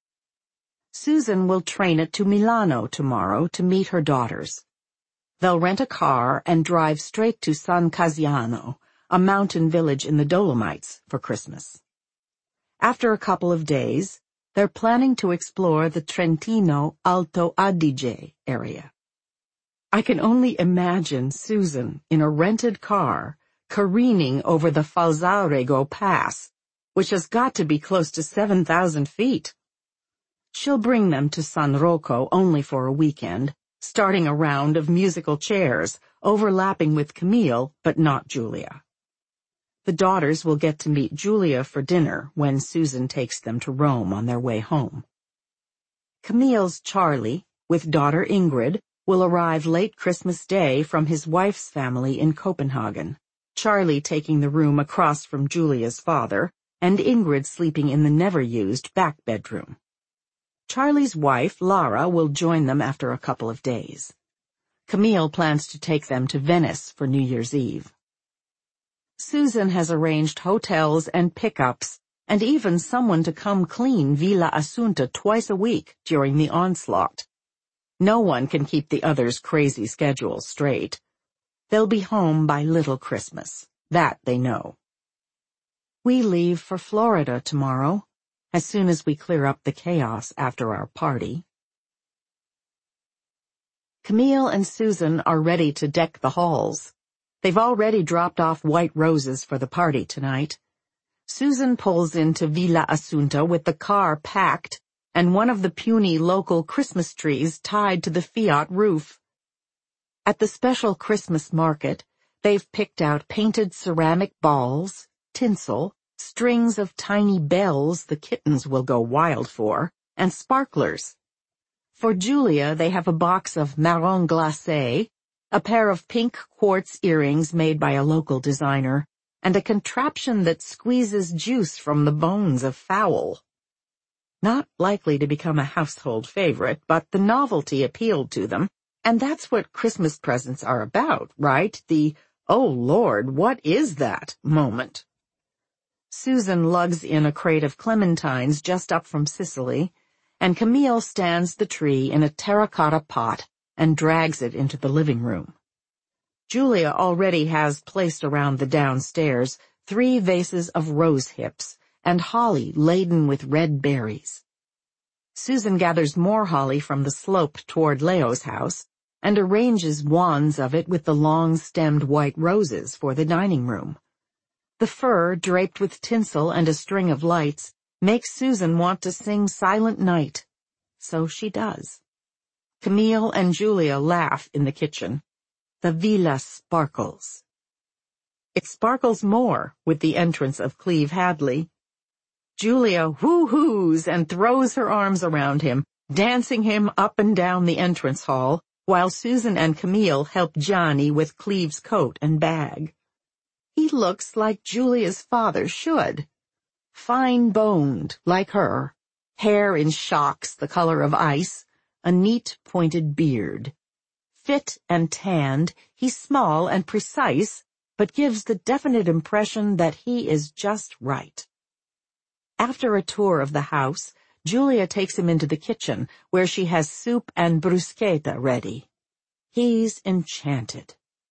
S1: Susan will train it to Milano tomorrow to meet her daughters. They'll rent a car and drive straight to San Casiano, a mountain village in the Dolomites, for Christmas. After a couple of days, they're planning to explore the Trentino Alto Adige area. I can only imagine Susan in a rented car careening over the Falzarego Pass, which has got to be close to 7,000 feet. She'll bring them to San Rocco only for a weekend, starting a round of musical chairs, overlapping with Camille, but not Julia. The daughters will get to meet Julia for dinner when Susan takes them to Rome on their way home. Camille's Charlie, with daughter Ingrid, will arrive late Christmas Day from his wife's family in Copenhagen, Charlie taking the room across from Julia's father, and Ingrid sleeping in the never-used back bedroom. Charlie's wife, Lara, will join them after a couple of days. Camille plans to take them to Venice for New Year's Eve. Susan has arranged hotels and pickups, and even someone to come clean Villa Assunta twice a week during the onslaught. No one can keep the others' crazy schedules straight. They'll be home by Little Christmas. That they know. We leave for Florida tomorrow, as soon as we clear up the chaos after our party. Camille and Susan are ready to deck the halls. They've already dropped off white roses for the party tonight. Susan pulls into Villa Assunta with the car packed and one of the puny local Christmas trees tied to the Fiat roof. At the special Christmas market, they've picked out painted ceramic balls, tinsel, strings of tiny bells the kittens will go wild for, and sparklers. For Julia, they have a box of marron glacé, a pair of pink quartz earrings made by a local designer, and a contraption that squeezes juice from the bones of fowl. Not likely to become a household favorite, but the novelty appealed to them, and that's what Christmas presents are about, right? The, "Oh Lord, what is that?" moment. Susan lugs in a crate of clementines just up from Sicily, and Camille stands the tree in a terracotta pot and drags it into the living room. Julia already has placed around the downstairs 3 vases of rose hips and holly laden with red berries. Susan gathers more holly from the slope toward Leo's house and arranges wands of it with the long-stemmed white roses for the dining room. The fur, draped with tinsel and a string of lights, makes Susan want to sing Silent Night. So she does. Camille and Julia laugh in the kitchen. The villa sparkles. It sparkles more with the entrance of Cleve Hadley. Julia woo-hoos and throws her arms around him, dancing him up and down the entrance hall, while Susan and Camille help Johnny with Cleve's coat and bag. He looks like Julia's father should. Fine-boned, like her, hair in shocks the color of ice, a neat pointed beard. Fit and tanned, he's small and precise, but gives the definite impression that he is just right. After a tour of the house, Julia takes him into the kitchen, where she has soup and bruschetta ready. He's enchanted.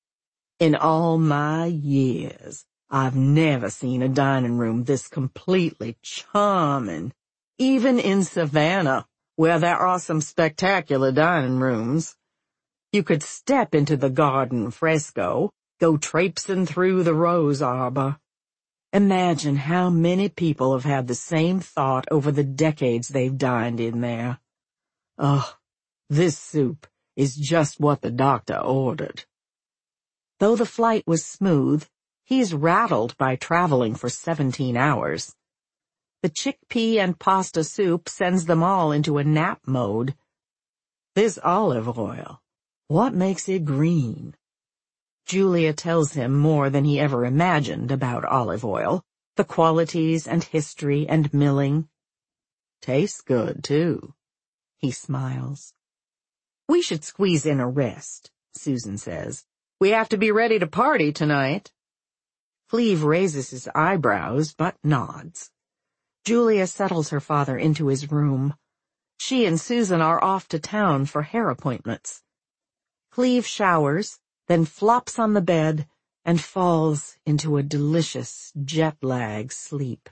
S1: In all my years, I've never seen a dining room this completely charming, even in Savannah, where there are some spectacular dining rooms. You could step into the garden fresco, go traipsing through the rose arbor. Imagine how many people have had the same thought over the decades they've dined in there. Oh, this soup is just what the doctor ordered. Though the flight was smooth, he's rattled by traveling for 17 hours. The chickpea and pasta soup sends them all into a nap mode. This olive oil, what makes it green? Julia tells him more than he ever imagined about olive oil, the qualities and history and milling. Tastes good, too. He smiles. We should squeeze in a rest, Susan says. We have to be ready to party tonight. Cleve raises his eyebrows, but nods. Julia settles her father into his room. She and Susan are off to town for hair appointments. Cleve showers, then flops on the bed and falls into a delicious jet-lag sleep.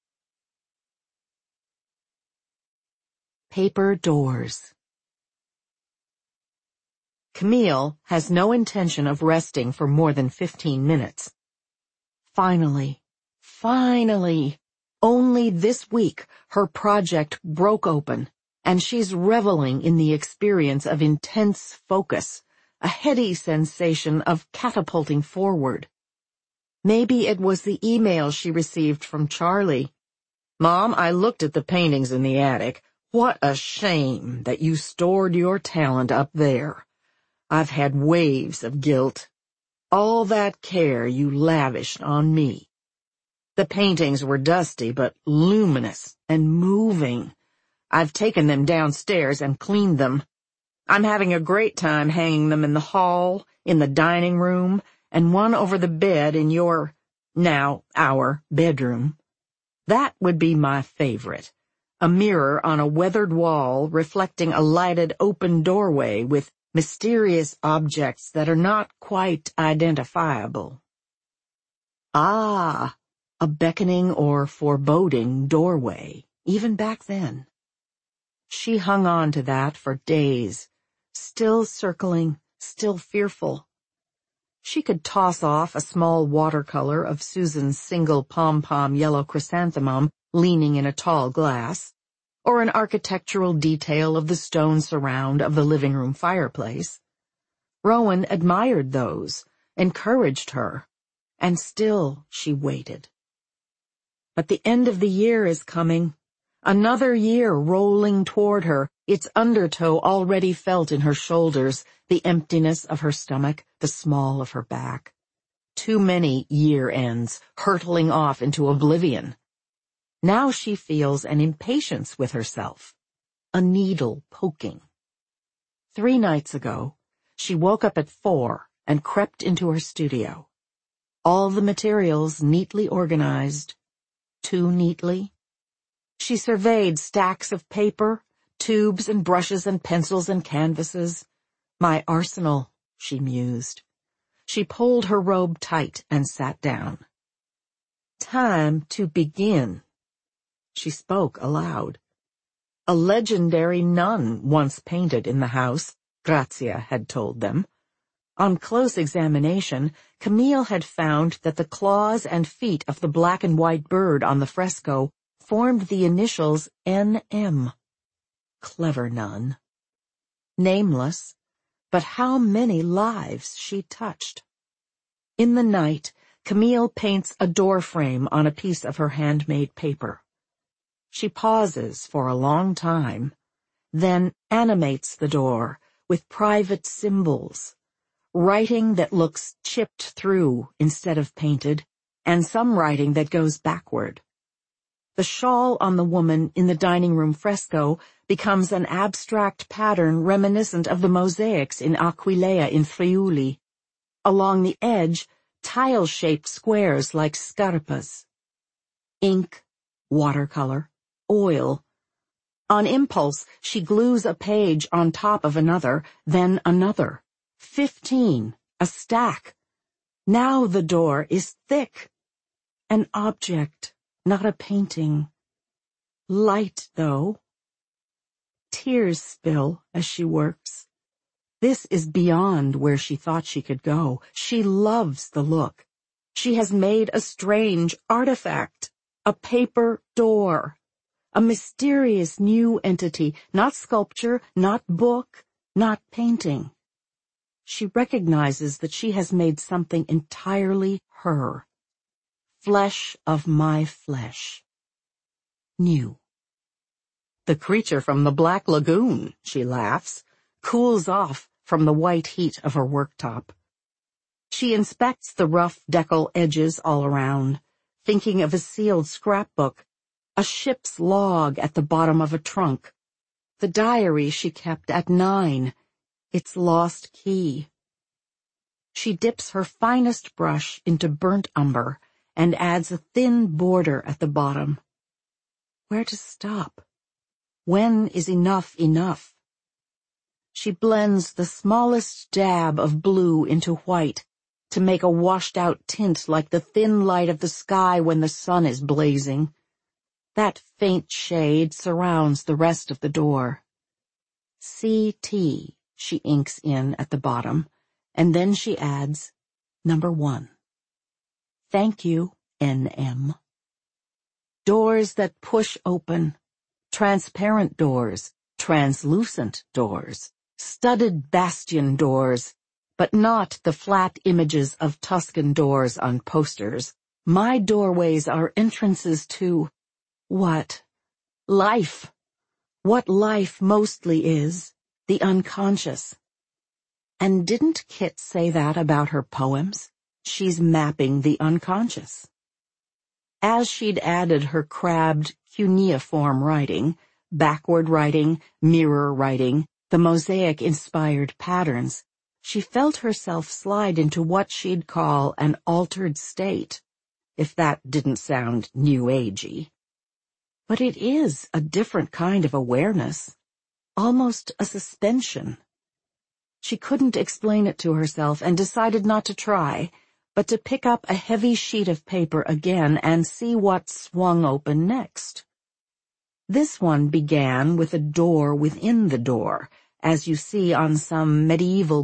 S1: Paper doors. Camille has no intention of resting for more than 15 minutes. Finally, only this week her project broke open, and she's reveling in the experience of intense focus, a heady sensation of catapulting forward. Maybe it was the email she received from Charlie. Mom, I looked at the paintings in the attic. What a shame that you stored your talent up there. I've had waves of guilt. All that care you lavished on me. The paintings were dusty but luminous and moving. I've taken them downstairs and cleaned them. I'm having a great time hanging them in the hall, in the dining room, and one over the bed in our bedroom. That would be my favorite. A mirror on a weathered wall reflecting a lighted open doorway with mysterious objects that are not quite identifiable. Ah, a beckoning or foreboding doorway, even back then. She hung on to that for days, still circling, still fearful. She could toss off a small watercolor of Susan's single pom-pom yellow chrysanthemum leaning in a tall glass, or an architectural detail of the stone surround of the living room fireplace. Rowan admired those, encouraged her, and still she waited. But the end of the year is coming. Another year rolling toward her, its undertow already felt in her shoulders, the emptiness of her stomach, the small of her back. Too many year ends, hurtling off into oblivion. Now she feels an impatience with herself, a needle poking. 3 nights ago, she woke up at 4 and crept into her studio. All the materials neatly organized. Too neatly. She surveyed stacks of paper, tubes and brushes and pencils and canvases. My arsenal, she mused. She pulled her robe tight and sat down. Time to begin. She spoke aloud. A legendary nun once painted in the house, Grazia had told them. On close examination, Camille had found that the claws and feet of the black and white bird on the fresco formed the initials N.M. Clever nun. Nameless, but how many lives she touched. In the night, Camille paints a door frame on a piece of her handmade paper. She pauses for a long time, then animates the door with private symbols, writing that looks chipped through instead of painted, and some writing that goes backward. The shawl on the woman in the dining room fresco becomes an abstract pattern reminiscent of the mosaics in Aquileia in Friuli. Along the edge, tile-shaped squares like scarpas. Ink, watercolor, oil. On impulse, she glues a page on top of another, then another. 15, a stack. Now the door is thick. An object, not a painting. Light, though. Tears spill as she works. This is beyond where she thought she could go. She loves the look. She has made a strange artifact, a paper door, a mysterious new entity, not sculpture, not book, not painting. She recognizes that she has made something entirely her. Flesh of my flesh. New. The creature from the Black Lagoon, she laughs, cools off from the white heat of her worktop. She inspects the rough decal edges all around, thinking of a sealed scrapbook, a ship's log at the bottom of a trunk, the diary she kept at 9, its lost key. She dips her finest brush into burnt umber and adds a thin border at the bottom. Where to stop? When is enough enough? She blends the smallest dab of blue into white to make a washed-out tint like the thin light of the sky when the sun is blazing. That faint shade surrounds the rest of the door. C.T. she inks in at the bottom, and then she adds, number 1. Thank you, N.M. Doors that push open, transparent doors, translucent doors, studded bastion doors, but not the flat images of Tuscan doors on posters. My doorways are entrances to, what? Life. What life mostly is, the unconscious. And didn't Kit say that about her poems? She's mapping the unconscious. As she'd added her crabbed, cuneiform writing, backward writing, mirror writing, the mosaic-inspired patterns, she felt herself slide into what she'd call an altered state, if that didn't sound New Agey. But it is a different kind of awareness, almost a suspension. She couldn't explain it to herself and decided not to try, but to pick up a heavy sheet of paper again and see what swung open next. This one began with a door within the door, as you see on some medieval